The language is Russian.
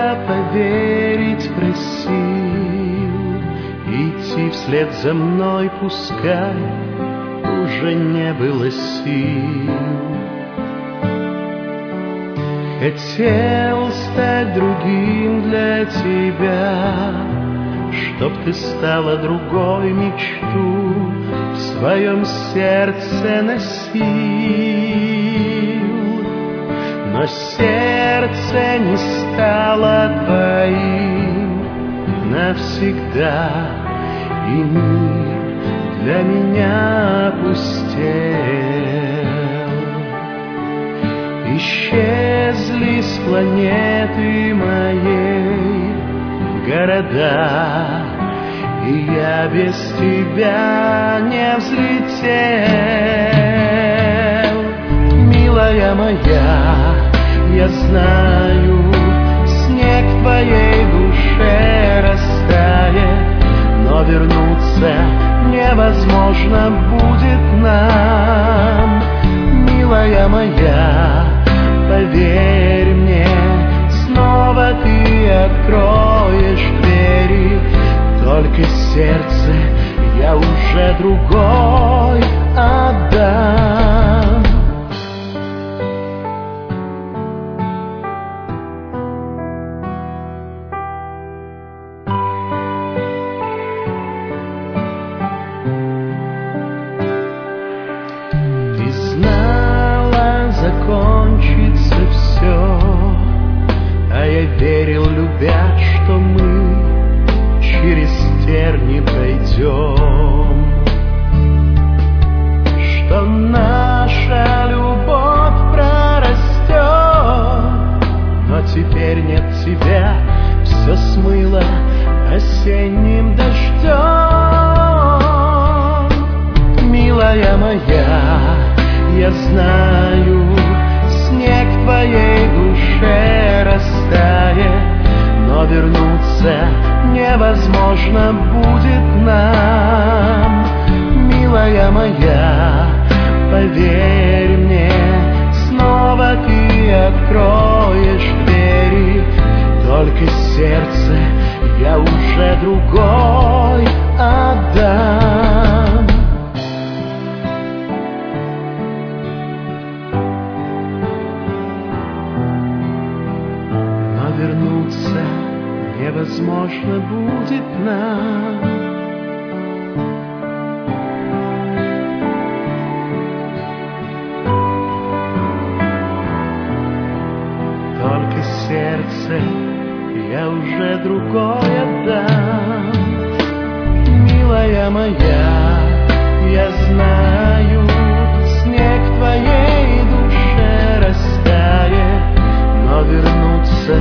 тебя поверить просил, идти вслед за мной пускай уже не было сил. Хотел стать другим для тебя, чтоб ты стала другой, мечту в своем сердце носил. Но сердце не стало твоим навсегда, и мир для меня опустел. Исчезли с планеты моей города, и я без тебя не взлетел. Милая моя, я знаю, снег в твоей душе растает, но вернуться невозможно будет нам. Милая моя, поверь мне, снова ты откроешь двери, только сердце я уже другой отдам. Ты знала, закончится все, а я верил, любя, что мы через терни пройдем, что наша любовь прорастет. Но теперь нет тебя, все смыло осенним дождем. Милая моя, я знаю, снег в твоей душе растает, но вернуться невозможно будет нам. Милая моя, поверь мне, снова ты откроешь двери, только сердце я уже другой отдам. Но вернуться невозможно будет нам. Только сердце я уже другое отдам. Милая моя, я знаю, снег в твоей душе растает, но вернуться